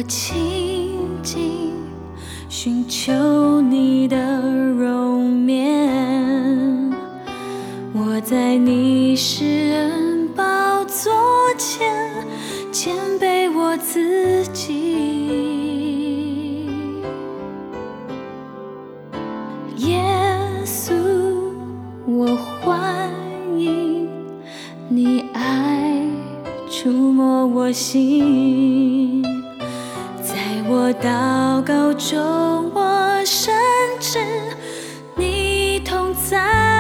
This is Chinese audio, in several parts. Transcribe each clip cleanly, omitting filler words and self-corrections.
亲近，寻求你的容面。我在你施恩宝座前，谦卑我自己。耶稣，我欢迎你爱触摸我心，在我祷告中，我深知你同在。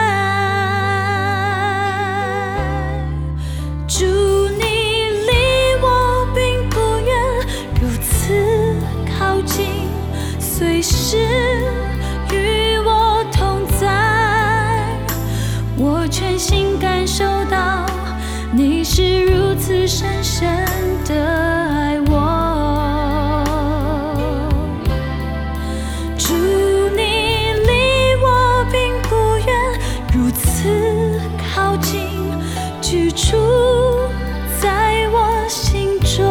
主，你离我并不远，如此靠近，随时与我同在。我全心感受到你是如此深深的爱我。主，你离我并不远，如此靠近，居住在我心中。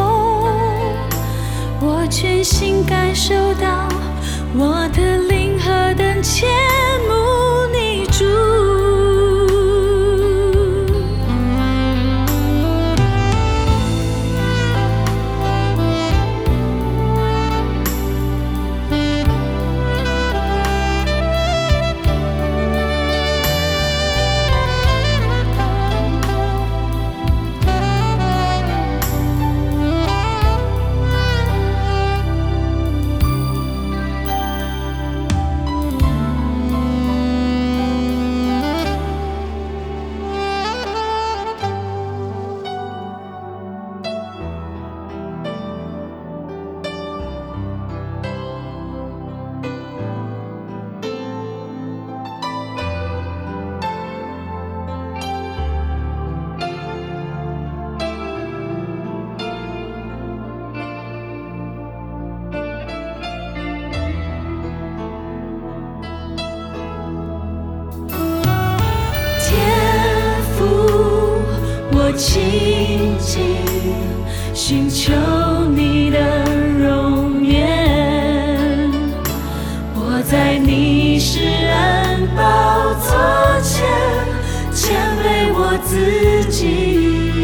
我全心感受到我的灵何等切慕你，主。亲近，寻求你的容面。我在你施恩宝座前，谦卑我自己。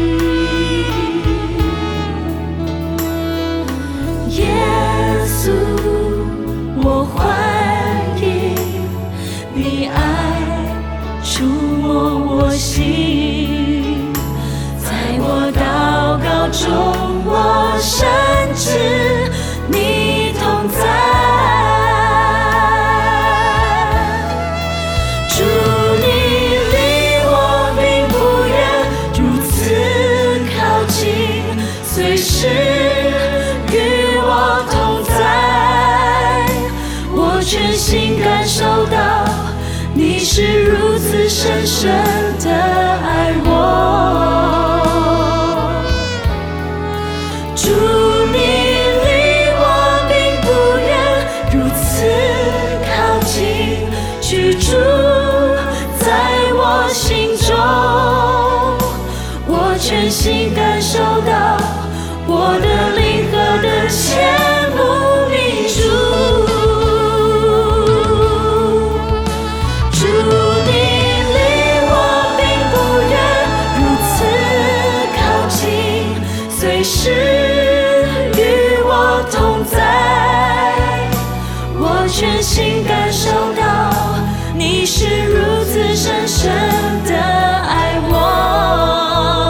耶稣，我欢迎你爱触摸我心。我祷告中，我深知你同在。主，你离我并不远，如此靠近，随时与我同在。我全心感受到你是如此深深的爱我。主，你离我并不远，如此靠近，居住在我心中。我全心感受到我的灵何等切慕你，主。主，你离我并不远，如此靠近，随时全心感受到你是如此深深的爱我。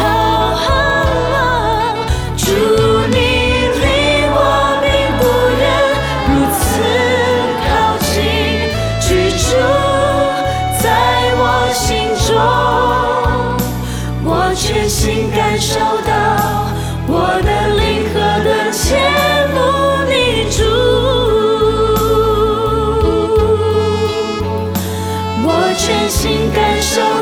主，你离我并不远，如此靠近，居住在我心中。我全心感受到我的灵何等切慕你，主。全心感受